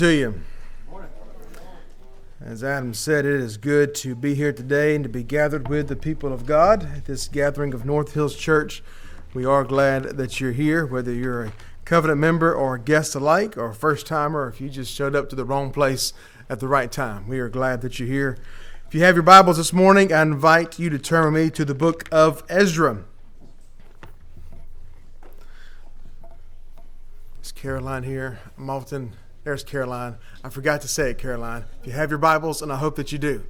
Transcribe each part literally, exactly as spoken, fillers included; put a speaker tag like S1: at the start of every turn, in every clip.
S1: To you. As Adam said, it is good to be here today and to be gathered with the people of God at this gathering of North Hills Church. We are glad that you're here, whether you're a covenant member or a guest alike, or a first timer, or if you just showed up to the wrong place at the right time. We are glad that you're here. If you have your Bibles this morning, I invite you to turn with me to the book of Ezra. Is Caroline here? I'm often... There's Caroline. I forgot to say it, Caroline. If you have your Bibles, and I hope that you do.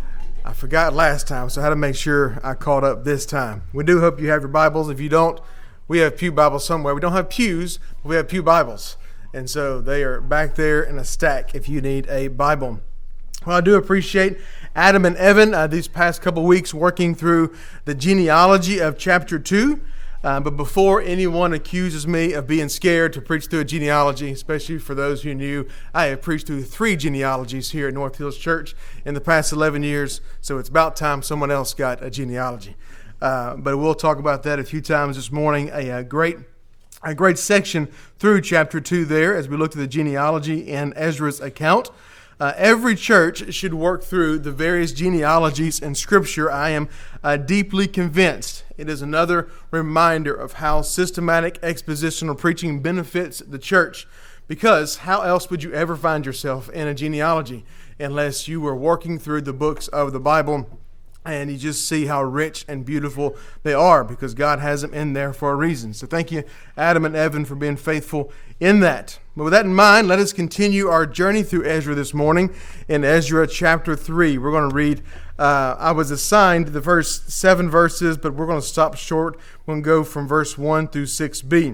S1: I forgot last time, so I had to make sure I caught up this time. We do hope you have your Bibles. If you don't, we have pew Bibles somewhere. We don't have pews, but we have pew Bibles. And so they are back there in a stack if you need a Bible. Well, I do appreciate Adam and Evan uh, these past couple weeks working through the genealogy of chapter two. Uh, but before anyone accuses me of being scared to preach through a genealogy, especially for those who knew, I have preached through three genealogies here at North Hills Church in the past eleven years, so it's about time someone else got a genealogy. Uh, but we'll talk about that a few times this morning. A, a great a great section through chapter two there as we look at the genealogy in Ezra's account. Uh, every church should work through the various genealogies in Scripture. I am uh, deeply convinced it is another reminder of how systematic expositional preaching benefits the church. Because how else would you ever find yourself in a genealogy unless you were working through the books of the Bible and you just see how rich and beautiful they are because God has them in there for a reason. So thank you, Adam and Evan, for being faithful in that. But with that in mind, let us continue our journey through Ezra this morning in Ezra chapter three. We're going to read, uh, I was assigned the first seven verses, but we're going to stop short. We're going to go from verse one through six b.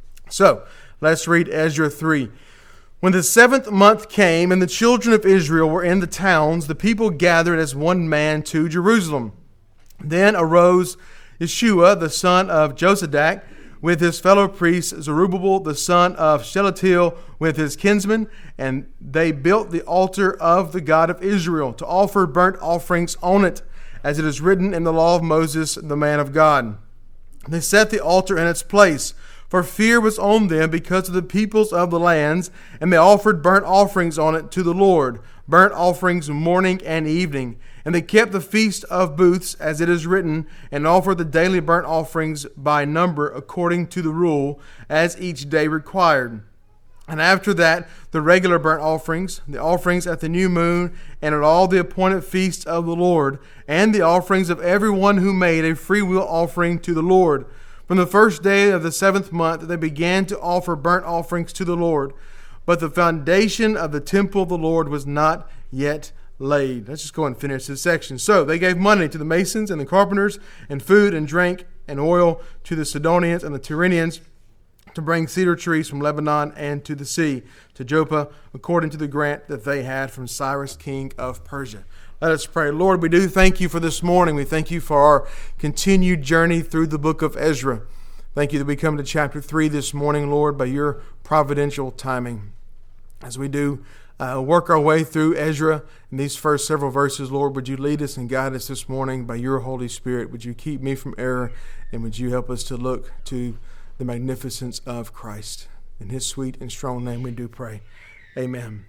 S1: So let's read Ezra three. When the seventh month came and the children of Israel were in the towns, the people gathered as one man to Jerusalem. Then arose Yeshua, the son of Josadak, with his fellow priest Zerubbabel, the son of Shealtiel, with his kinsmen, and they built the altar of the God of Israel to offer burnt offerings on it, as it is written in the law of Moses, the man of God. They set the altar in its place, for fear was on them because of the peoples of the lands, and they offered burnt offerings on it to the Lord, burnt offerings morning and evening. And they kept the feast of booths, as it is written, and offered the daily burnt offerings by number according to the rule, as each day required. And after that, the regular burnt offerings, the offerings at the new moon, and at all the appointed feasts of the Lord, and the offerings of everyone who made a freewill offering to the Lord. From the first day of the seventh month, they began to offer burnt offerings to the Lord. But the foundation of the temple of the Lord was not yet laid. Let's just go and finish this section. So they gave money to the masons and the carpenters, and food and drink and oil to the Sidonians and the Tyrrhenians, to bring cedar trees from Lebanon and to the sea, to Joppa, according to the grant that they had from Cyrus, king of Persia. Let us pray. Lord, we do thank you for this morning. We thank you for our continued journey through the book of Ezra. Thank you that we come to chapter three this morning, Lord, by your providential timing. As we do uh, work our way through Ezra in these first several verses, Lord, would you lead us and guide us this morning by your Holy Spirit? Would you keep me from error, and would you help us to look to the magnificence of Christ? In his sweet and strong name we do pray. Amen.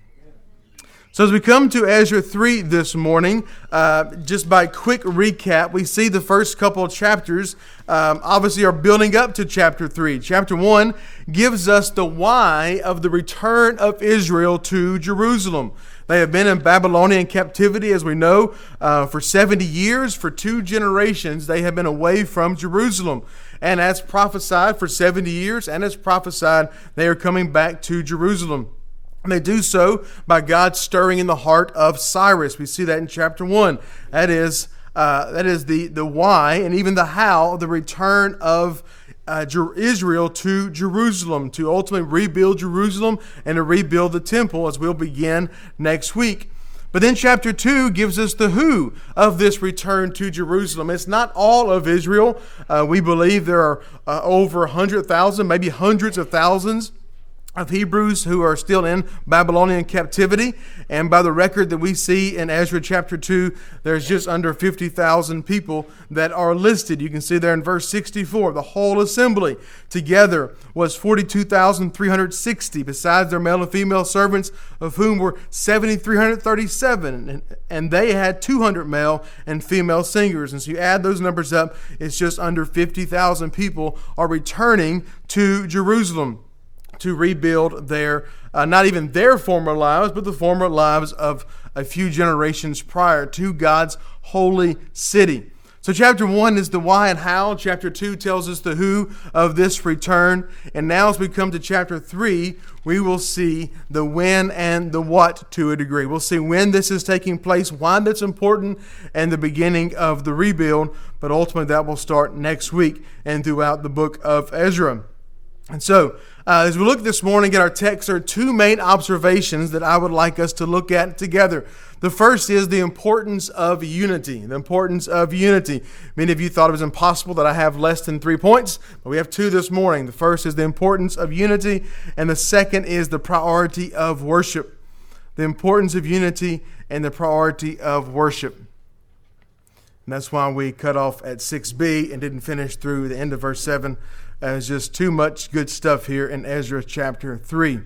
S1: So as we come to Ezra three this morning, uh, just by quick recap, we see the first couple of chapters um, obviously are building up to chapter three. Chapter one gives us the why of the return of Israel to Jerusalem. They have been in Babylonian captivity, as we know, uh, for seventy years. For two generations, they have been away from Jerusalem. And as prophesied for seventy years, and as prophesied, they are coming back to Jerusalem. And they do so by God stirring in the heart of Cyrus. We see that in chapter one. That is, uh, that is the, the why and even the how of the return of uh, Israel to Jerusalem, to ultimately rebuild Jerusalem and to rebuild the temple, as we'll begin next week. But then chapter two gives us the who of this return to Jerusalem. It's not all of Israel. Uh, we believe there are uh, over one hundred thousand, maybe hundreds of thousands of Hebrews who are still in Babylonian captivity. And by the record that we see in Ezra chapter two, there's just under fifty thousand people that are listed. You can see there in verse sixty-four, the whole assembly together was forty-two thousand three hundred sixty, besides their male and female servants, of whom were seven thousand three hundred thirty-seven. And, and they had two hundred male and female singers. And so you add those numbers up, it's just under fifty thousand people are returning to Jerusalem to rebuild their, uh, not even their former lives, but the former lives of a few generations prior to God's holy city. So chapter one is the why and how. Chapter two tells us the who of this return. And now as we come to chapter three, we will see the when and the what to a degree. We'll see when this is taking place, why that's important, and the beginning of the rebuild. But ultimately that will start next week and throughout the book of Ezra. And so, uh, as we look this morning at our text, there are two main observations that I would like us to look at together. The first is the importance of unity. The importance of unity. Many of you thought it was impossible that I have less than three points, but we have two this morning. The first is the importance of unity, and the second is the priority of worship. The importance of unity and the priority of worship. And that's why we cut off at six b and didn't finish through the end of verse seven. There's just too much good stuff here in Ezra chapter three.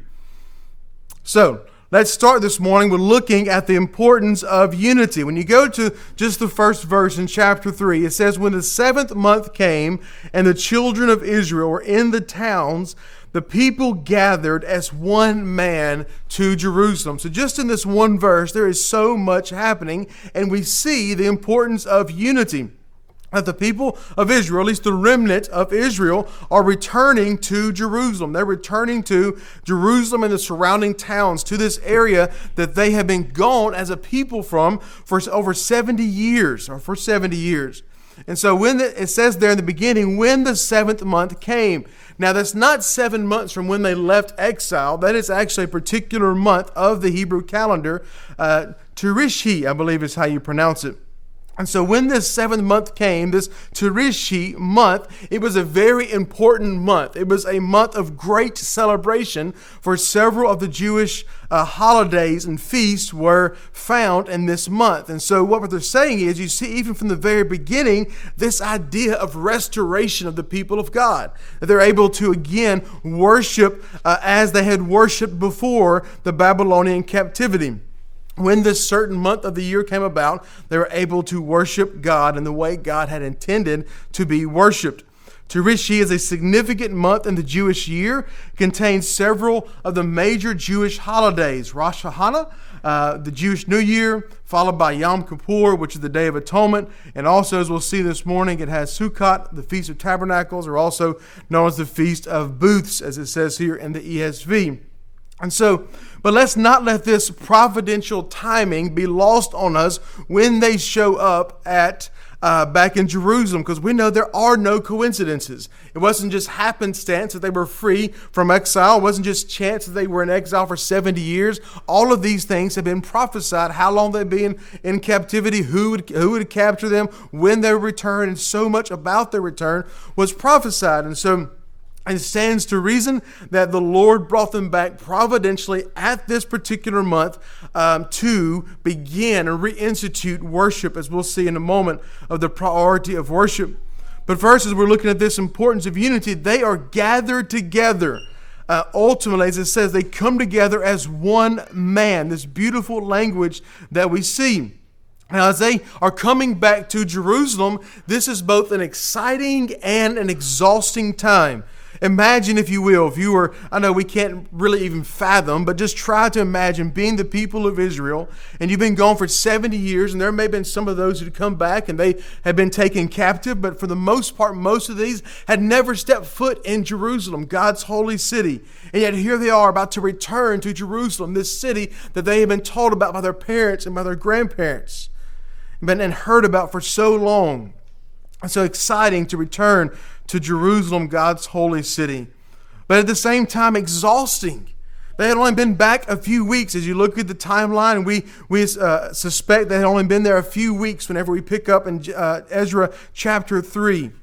S1: So, let's start this morning with looking at the importance of unity. When you go to just the first verse in chapter three, it says, when the seventh month came and the children of Israel were in the towns, the people gathered as one man to Jerusalem. So just in this one verse, there is so much happening, and we see the importance of unity. That the people of Israel, at least the remnant of Israel, are returning to Jerusalem. They're returning to Jerusalem and the surrounding towns, to this area that they have been gone as a people from for over seventy years, or for seventy years. And so when the, it says there in the beginning, when the seventh month came. Now that's not seven months from when they left exile. That is actually a particular month of the Hebrew calendar. Uh, Tishri, I believe is how you pronounce it. And so when this seventh month came, this Tishri month, it was a very important month. It was a month of great celebration, for several of the Jewish uh, holidays and feasts were found in this month. And so what they're saying is, you see even from the very beginning, this idea of restoration of the people of God. That they're able to again worship uh, as they had worshiped before the Babylonian captivity. When this certain month of the year came about, they were able to worship God in the way God had intended to be worshiped. Tishri is a significant month in the Jewish year, contains several of the major Jewish holidays. Rosh Hashanah, uh, the Jewish New Year, followed by Yom Kippur, which is the Day of Atonement. And also, as we'll see this morning, it has Sukkot, the Feast of Tabernacles, or also known as the Feast of Booths, as it says here in the E S V. And so, but let's not let this providential timing be lost on us when they show up at uh, back in Jerusalem, because we know there are no coincidences. It wasn't just happenstance that they were free from exile. It wasn't just chance that they were in exile for seventy years. All of these things have been prophesied. How long they'd be in, in captivity, who would, who would capture them, when they would return, and so much about their return was prophesied. And so it stands to reason that the Lord brought them back providentially at this particular month um, to begin and reinstitute worship, as we'll see in a moment, of the priority of worship. But first, as we're looking at this importance of unity, they are gathered together. Uh, ultimately, as it says, they come together as one man. This beautiful language that we see. Now, as they are coming back to Jerusalem, this is both an exciting and an exhausting time. Imagine, if you will, if you were, I know we can't really even fathom, but just try to imagine being the people of Israel, and you've been gone for seventy years, and there may have been some of those who come back and they had been taken captive, but for the most part, most of these had never stepped foot in Jerusalem, God's holy city. And yet here they are about to return to Jerusalem, this city that they had been told about by their parents and by their grandparents, and heard about for so long. It's so exciting to return to Jerusalem, God's holy city. But at the same time, exhausting. They had only been back a few weeks. As you look at the timeline, we, we uh, suspect they had only been there a few weeks whenever we pick up in uh, Ezra chapter three.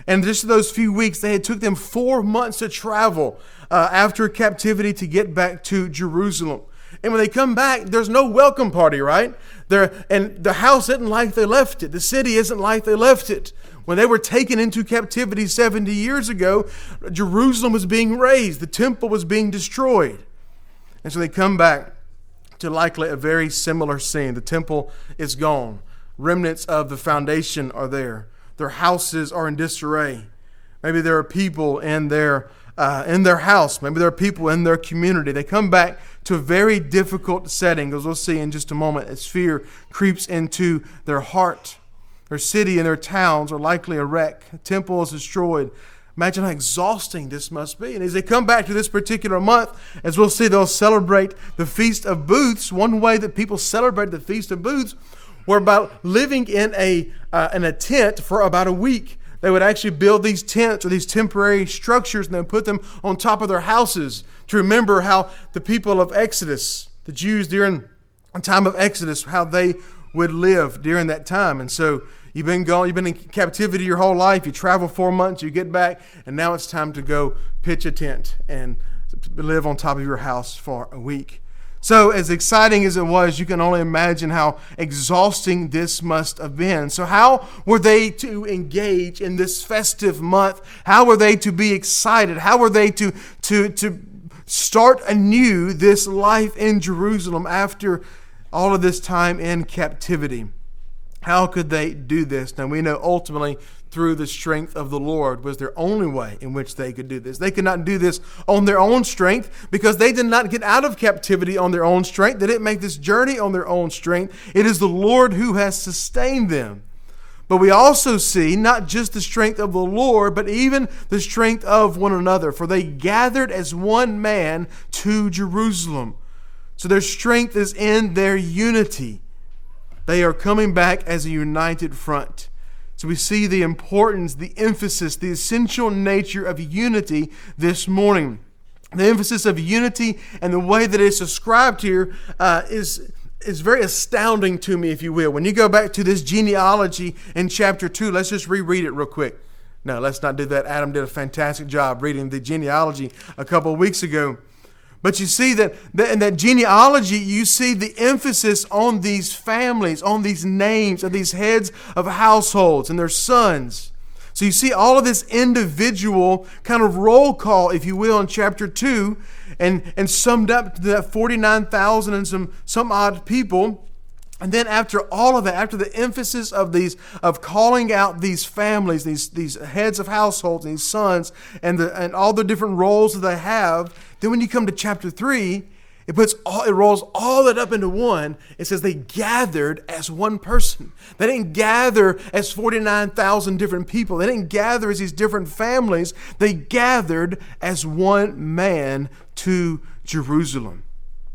S1: And just those few weeks, they had took them four months to travel uh, after captivity to get back to Jerusalem. And when they come back, there's no welcome party, right? They're, and the house isn't like they left it. The city isn't like they left it. When they were taken into captivity seventy years ago, Jerusalem was being razed. The temple was being destroyed. And so they come back to likely a very similar scene. The temple is gone. Remnants of the foundation are there. Their houses are in disarray. Maybe there are people in their uh, in their house. Maybe there are people in their community. They come back to a very difficult setting, as we'll see in just a moment, as fear creeps into their heart. Their city and their towns are likely a wreck. The temple is destroyed. Imagine how exhausting this must be. And as they come back to this particular month, as we'll see, they'll celebrate the Feast of Booths. One way that people celebrate the Feast of Booths were about living in a uh, in a tent for about a week. They would actually build these tents or these temporary structures and then put them on top of their houses to remember how the people of Exodus, the Jews during the time of Exodus, how they would live during that time. And so you've been gone, you've been in captivity your whole life, you travel four months, you get back, and now it's time to go pitch a tent and live on top of your house for a week. So as exciting as it was, you can only imagine how exhausting this must have been. So how were they to engage in this festive month? How were they to be excited? How were they to, to, to start anew this life in Jerusalem after all of this time in captivity? How could they do this? Now we know ultimately through the strength of the Lord was their only way in which they could do this. They could not do this on their own strength because they did not get out of captivity on their own strength. They didn't make this journey on their own strength. It is the Lord who has sustained them. But we also see not just the strength of the Lord, but even the strength of one another. For they gathered as one man to Jerusalem. So their strength is in their unity. They are coming back as a united front. So we see the importance, the emphasis, the essential nature of unity this morning. The emphasis of unity and the way that it's described here uh, is, is very astounding to me, if you will. When you go back to this genealogy in chapter two, let's just reread it real quick. No, let's not do that. Adam did a fantastic job reading the genealogy a couple of weeks ago. But you see that, that in that genealogy, you see the emphasis on these families, on these names of these heads of households and their sons. So you see all of this individual kind of roll call, if you will, in chapter two, and, and summed up to that forty-nine thousand and some, some odd people. And then after all of that, after the emphasis of these, of calling out these families, these, these heads of households, these sons, and the, and all the different roles that they have, then when you come to chapter three, it puts all, it rolls all that up into one. It says they gathered as one person. They didn't gather as forty-nine thousand different people. They didn't gather as these different families. They gathered as one man to Jerusalem.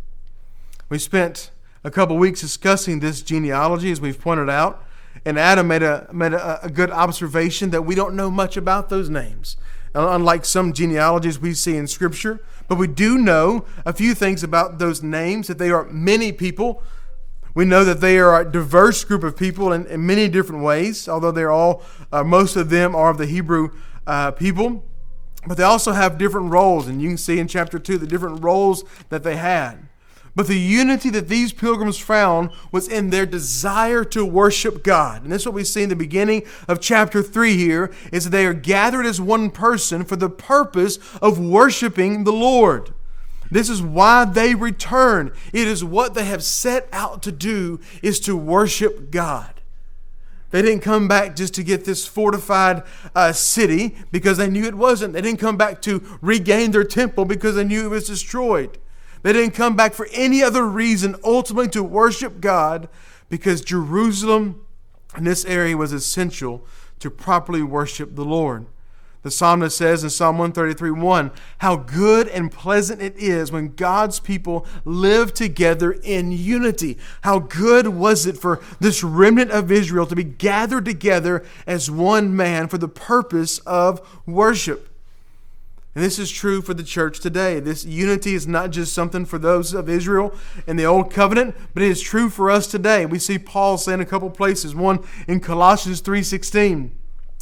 S1: We spent a couple weeks discussing this genealogy, as we've pointed out, and Adam made a made a, a good observation that we don't know much about those names, unlike some genealogies we see in Scripture. But we do know a few things about those names, that they are many people. We know that they are a diverse group of people in, in many different ways, although they're all, uh, most of them are of the Hebrew uh, people. But they also have different roles, and you can see in chapter two the different roles that they had. But the unity that these pilgrims found was in their desire to worship God. And this is what we see in the beginning of chapter three here, is that they are gathered as one person for the purpose of worshiping the Lord. This is why they return. It is what they have set out to do, is to worship God. They didn't come back just to get this fortified uh, city because they knew it wasn't. They didn't come back to regain their temple because they knew it was destroyed. They didn't come back for any other reason, ultimately to worship God, because Jerusalem in this area was essential to properly worship the Lord. The psalmist says in Psalm one thirty-three one, how good and pleasant it is when God's people live together in unity. How good was it for this remnant of Israel to be gathered together as one man for the purpose of worship. And this is true for the church today. This unity is not just something for those of Israel in the Old Covenant, but it is true for us today. We see Paul saying a couple places, one in Colossians three sixteen.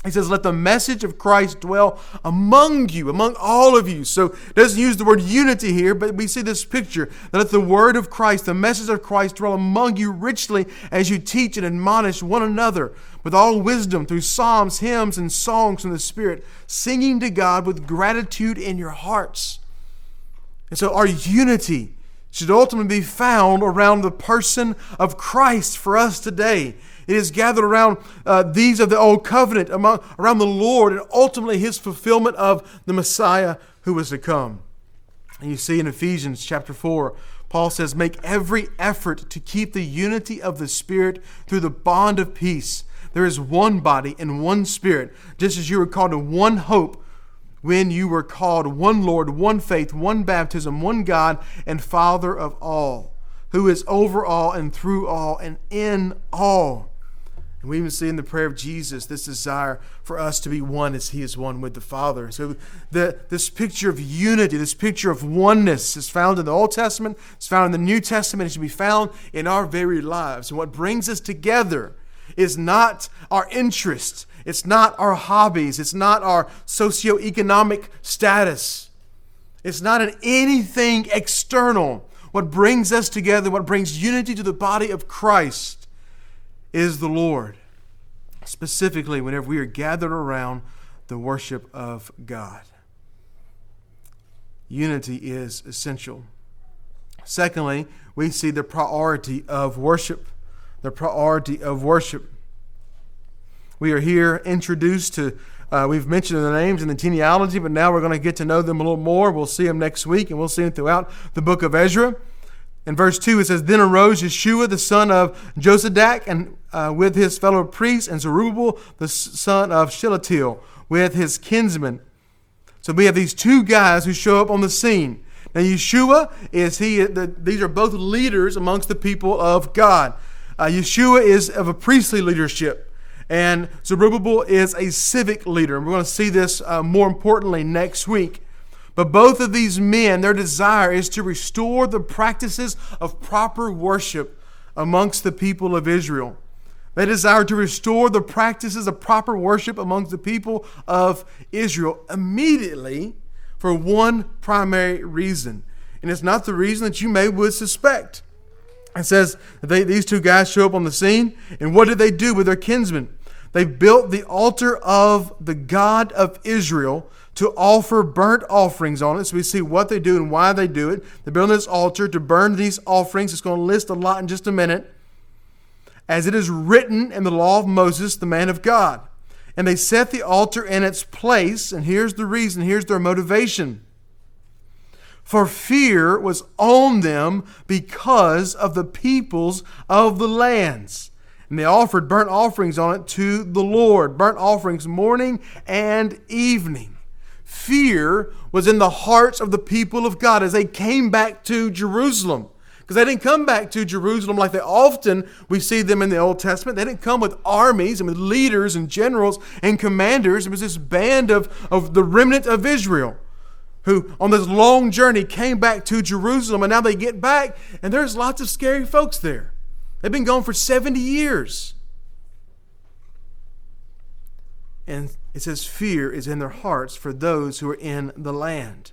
S1: He says, let the message of Christ dwell among you, among all of you. So it doesn't use the word unity here, but we see this picture that let the word of Christ, the message of Christ dwell among you richly as you teach and admonish one another with all wisdom through psalms, hymns, and songs from the Spirit, singing to God with gratitude in your hearts. And so our unity should ultimately be found around the person of Christ for us today. It is gathered around uh, these of the old covenant, among, around the Lord, and ultimately His fulfillment of the Messiah who was to come. And you see in Ephesians chapter four, Paul says, make every effort to keep the unity of the Spirit through the bond of peace. There is one body and one Spirit, just as you were called to one hope when you were called, one Lord, one faith, one baptism, one God and Father of all, who is over all and through all and in all. And we even see in the prayer of Jesus this desire for us to be one as He is one with the Father. So the, this picture of unity, this picture of oneness is found in the Old Testament, it's found in the New Testament, it should be found in our very lives. And what brings us together is not our interests, it's not our hobbies, it's not our socioeconomic status, it's not in anything external. What brings us together, what brings unity to the body of Christ is the Lord. Specifically, whenever we are gathered around the worship of God. Unity is essential. Secondly, we see the priority of worship. The priority of worship. We are here introduced to, uh, we've mentioned the names and the genealogy, but now we're going to get to know them a little more. We'll see them next week, and we'll see them throughout the book of Ezra. In verse two, it says, then arose Yeshua, the son of Josadak, and uh, with his fellow priests, and Zerubbabel, the son of Shealtiel, with his kinsmen. So we have these two guys who show up on the scene. Now Yeshua is he. The, these are both leaders amongst the people of God. Uh, Yeshua is of a priestly leadership, and Zerubbabel is a civic leader. And we're going to see this uh, more importantly next week. But both of these men, their desire is to restore the practices of proper worship amongst the people of Israel. They desire to restore the practices of proper worship amongst the people of Israel immediately for one primary reason. And it's not the reason that you may would suspect. It says that they, these two guys show up on the scene, and what did they do with their kinsmen? They built the altar of the God of Israel to offer burnt offerings on it. So we see what they do and why they do it. They build this altar to burn these offerings. It's going to list a lot in just a minute. As it is written in the law of Moses, the man of God. And they set the altar in its place. And here's the reason. Here's their motivation. For fear was on them because of the peoples of the lands. And they offered burnt offerings on it to the Lord. Burnt offerings morning and evening. Fear was in the hearts of the people of God as they came back to Jerusalem. Because they didn't come back to Jerusalem like they often we see them in the Old Testament. They didn't come with armies and with leaders and generals and commanders. It was this band of, of the remnant of Israel who on this long journey came back to Jerusalem. And now they get back and there's lots of scary folks there. They've been gone for seventy years. And it says fear is in their hearts for those who are in the land.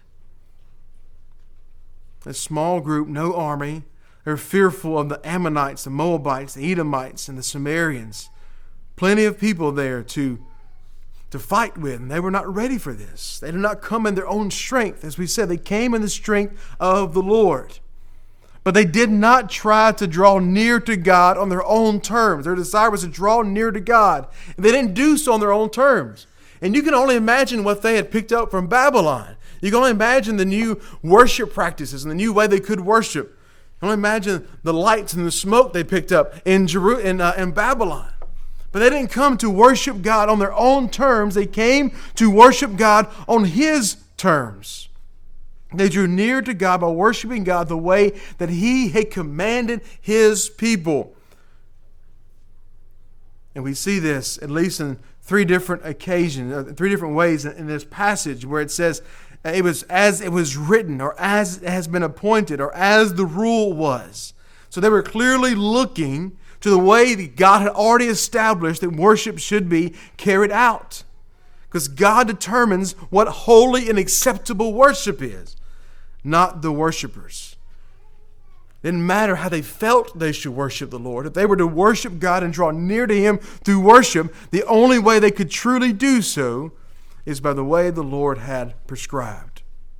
S1: A small group, no army. They're fearful of the Ammonites, the Moabites, the Edomites, and the Sumerians. Plenty of people there to, to fight with, and they were not ready for this. They did not come in their own strength. As we said, they came in the strength of the Lord. But they did not try to draw near to God on their own terms. Their desire was to draw near to God. And they didn't do so on their own terms. And you can only imagine what they had picked up from Babylon. You can only imagine the new worship practices and the new way they could worship. You can only imagine the lights and the smoke they picked up in, Jeru- in, uh, in Babylon. But they didn't come to worship God on their own terms. They came to worship God on His terms. They drew near to God by worshiping God the way that He had commanded His people. And we see this at least in three different occasions, three different ways in this passage where it says it was as it was written or as it has been appointed or as the rule was. So they were clearly looking to the way that God had already established that worship should be carried out. Because God determines what holy and acceptable worship is, not the worshipers. It didn't matter how they felt they should worship the Lord. If they were to worship God and draw near to Him through worship, the only way they could truly do so is by the way the Lord had prescribed.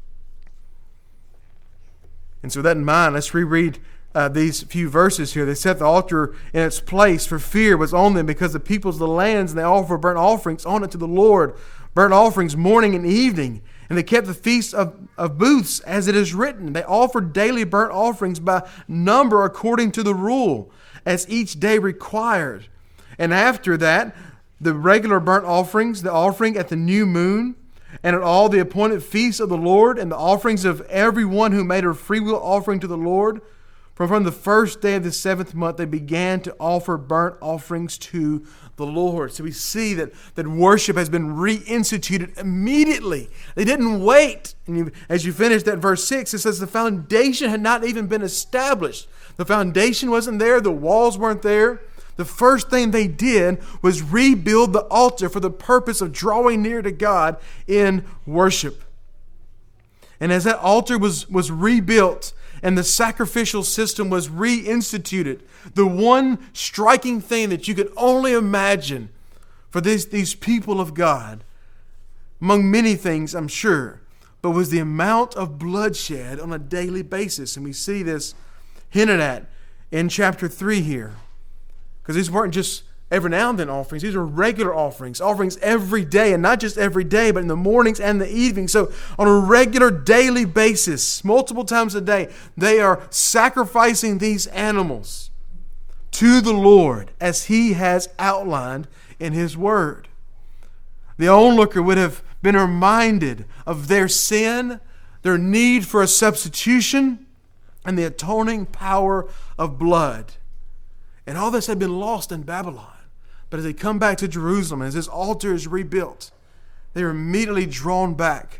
S1: And so with that in mind, let's reread uh, these few verses here. They set the altar in its place, for fear was on them because the peoples of the lands, and they offer burnt offerings on it to the Lord, burnt offerings morning and evening. And they kept the feast of, of booths as it is written. They offered daily burnt offerings by number according to the rule, as each day required. And after that, the regular burnt offerings, the offering at the new moon, and at all the appointed feasts of the Lord, and the offerings of everyone who made a freewill offering to the Lord. From, from the first day of the seventh month, they began to offer burnt offerings to the Lord. So we see that, that worship has been reinstituted immediately. They didn't wait. And you, as you finish that verse six, it says the foundation had not even been established. The foundation wasn't there. The walls weren't there. The first thing they did was rebuild the altar for the purpose of drawing near to God in worship. And as that altar was, was rebuilt and the sacrificial system was reinstituted, the one striking thing that you could only imagine for these, these people of God, among many things I'm sure, but was the amount of bloodshed on a daily basis. And we see this hinted at in chapter three here. Because these weren't just every now and then offerings. These are regular offerings. Offerings every day. And not just every day, but in the mornings and the evenings. So on a regular daily basis, multiple times a day, they are sacrificing these animals to the Lord as He has outlined in His Word. The onlooker would have been reminded of their sin, their need for a substitution, and the atoning power of blood. And all this had been lost in Babylon. But as they come back to Jerusalem, as this altar is rebuilt, they are immediately drawn back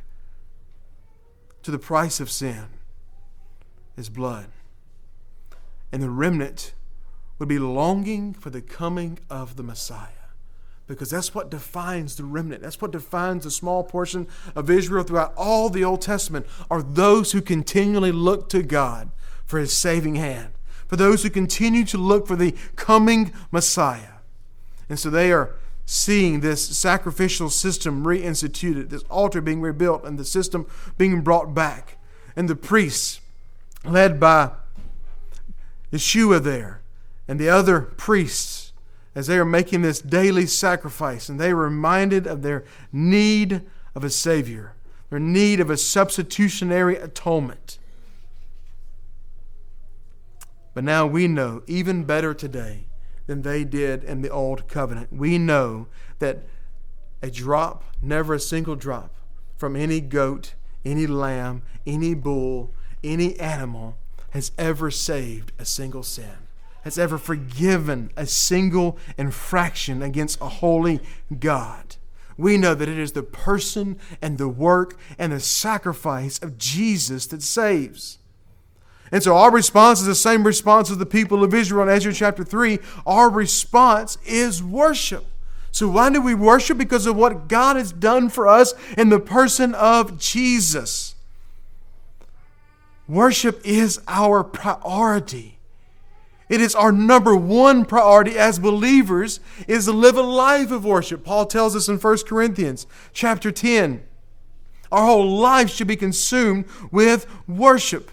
S1: to the price of sin, His blood. And the remnant would be longing for the coming of the Messiah. Because that's what defines the remnant. That's what defines the small portion of Israel throughout all the Old Testament, are those who continually look to God for His saving hand. For those who continue to look for the coming Messiah. And so they are seeing this sacrificial system reinstituted, this altar being rebuilt, and the system being brought back. And the priests, led by Yeshua there, and the other priests, as they are making this daily sacrifice, and they are reminded of their need of a Savior, their need of a substitutionary atonement. But now we know even better today than they did in the old covenant. We know that a drop, never a single drop, from any goat, any lamb, any bull, any animal has ever saved a single sin, has ever forgiven a single infraction against a holy God. We know that it is the person and the work and the sacrifice of Jesus that saves. And so our response is the same response as the people of Israel in Ezra chapter three. Our response is worship. So why do we worship? Because of what God has done for us in the person of Jesus. Worship is our priority. It is our number one priority as believers, is to live a life of worship. Paul tells us in First Corinthians chapter ten, our whole life should be consumed with worship.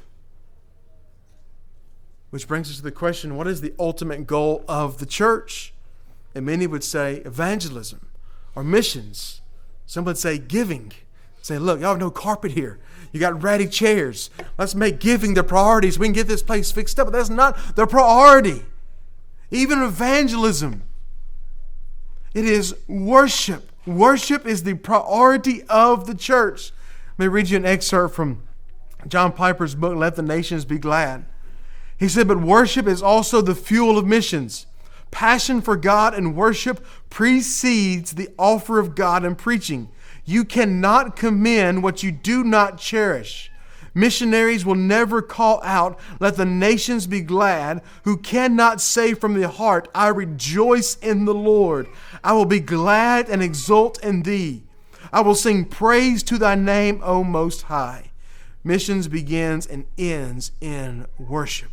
S1: Which brings us to the question, what is the ultimate goal of the church? And many would say evangelism or missions. Some would say giving. Say, look, y'all have no carpet here. You got ratty chairs. Let's make giving the priorities. We can get this place fixed up. But that's not the priority. Even evangelism. It is worship. Worship is the priority of the church. Let me read you an excerpt from John Piper's book, Let the Nations Be Glad. He said, but worship is also the fuel of missions. Passion for God and worship precedes the offer of God and preaching. You cannot commend what you do not cherish. Missionaries will never call out, "Let the nations be glad," who cannot say from the heart, "I rejoice in the Lord. I will be glad and exult in thee. I will sing praise to thy name, O Most High." Missions begins and ends in worship.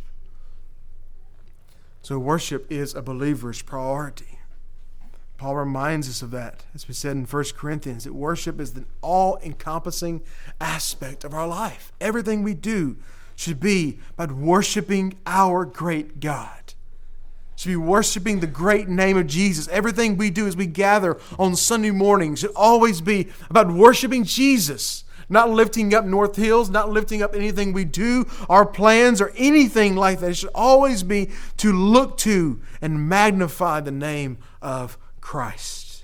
S1: So worship is a believer's priority. Paul reminds us of that, as we said in First Corinthians, that worship is the all-encompassing aspect of our life. Everything we do should be about worshiping our great God. Should be worshiping the great name of Jesus. Everything we do as we gather on Sunday mornings should always be about worshiping Jesus. Not lifting up North Hills, not lifting up anything we do, our plans, or anything like that. It should always be to look to and magnify the name of Christ.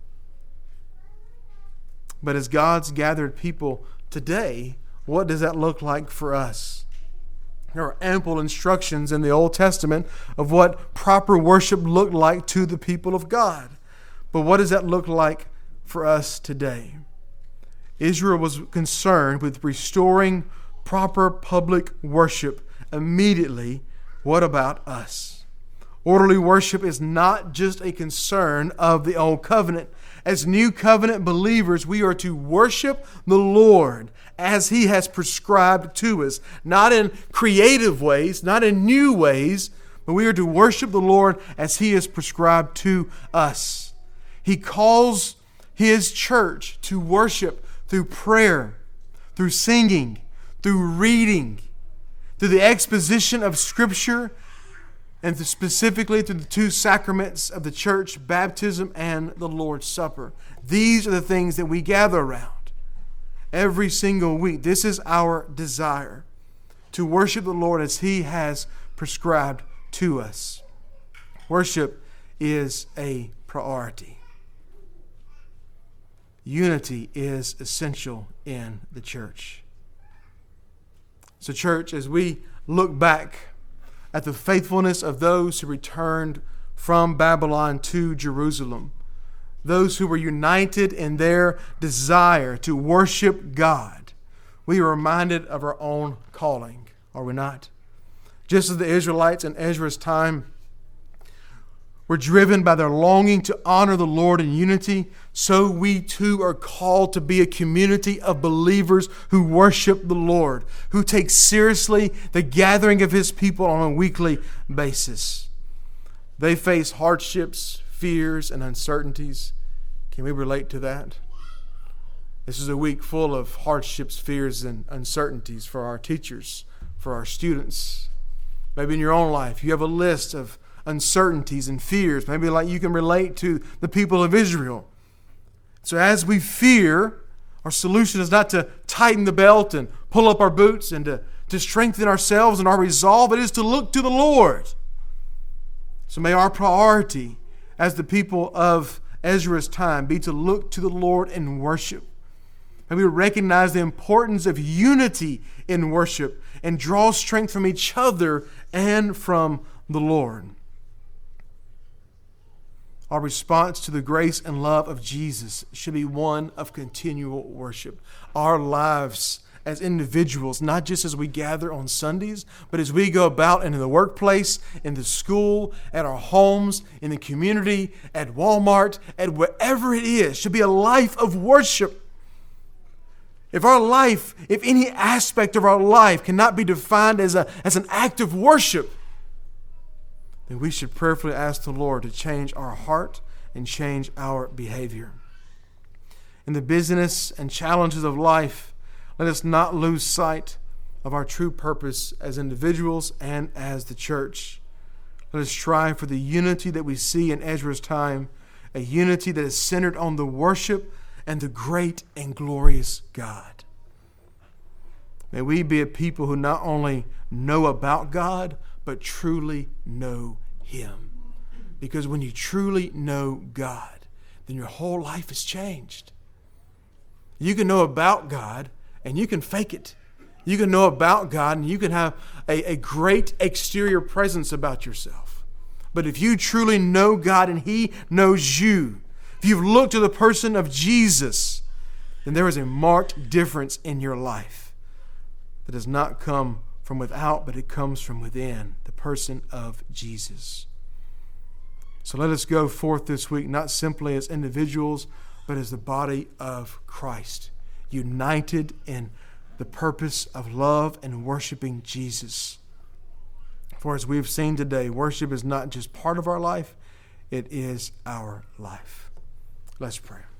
S1: But as God's gathered people today, what does that look like for us? There are ample instructions in the Old Testament of what proper worship looked like to the people of God. But what does that look like for us today? Israel was concerned with restoring proper public worship immediately. What about us? Orderly worship is not just a concern of the Old Covenant. As New Covenant believers, we are to worship the Lord as He has prescribed to us. Not in creative ways, not in new ways, but we are to worship the Lord as He has prescribed to us. He calls His church to worship through prayer, through singing, through reading, through the exposition of Scripture, and specifically through the two sacraments of the church, baptism and the Lord's Supper. These are the things that we gather around every single week. This is our desire, to worship the Lord as He has prescribed to us. Worship is a priority. Unity is essential in the church. So, church, as we look back at the faithfulness of those who returned from Babylon to Jerusalem, those who were united in their desire to worship God, we are reminded of our own calling, are we not? Just as the Israelites in Ezra's time were driven by their longing to honor the Lord in unity, so we too are called to be a community of believers who worship the Lord, who take seriously the gathering of His people on a weekly basis. They face hardships, fears, and uncertainties. Can we relate to that? This is a week full of hardships, fears, and uncertainties for our teachers, for our students. Maybe in your own life, you have a list of uncertainties and fears. Maybe like you can relate to the people of Israel. So as we fear, our solution is not to tighten the belt and pull up our boots and to, to strengthen ourselves and our resolve. It is to look to the Lord. So may our priority as the people of Ezra's time be to look to the Lord in worship. May we recognize the importance of unity in worship and draw strength from each other and from the Lord. Our response to the grace and love of Jesus should be one of continual worship. Our lives as individuals, not just as we gather on Sundays, but as we go about in the workplace, in the school, at our homes, in the community, at Walmart, at wherever it is, should be a life of worship. If our life, if any aspect of our life cannot be defined as a as an act of worship, then we should prayerfully ask the Lord to change our heart and change our behavior. In the busyness and challenges of life, let us not lose sight of our true purpose as individuals and as the church. Let us strive for the unity that we see in Ezra's time, a unity that is centered on the worship and the great and glorious God. May we be a people who not only know about God, but truly know Him. Because when you truly know God, then your whole life is changed. You can know about God and you can fake it. You can know about God and you can have a, a great exterior presence about yourself. But if you truly know God and He knows you, if you've looked to the person of Jesus, then there is a marked difference in your life. that does not come from without, but it comes from within, the person of Jesus. So let us go forth this week, not simply as individuals, but as the body of Christ, united in the purpose of love and worshiping Jesus. For as we've seen today, worship is not just part of our life, it is our life. Let's pray.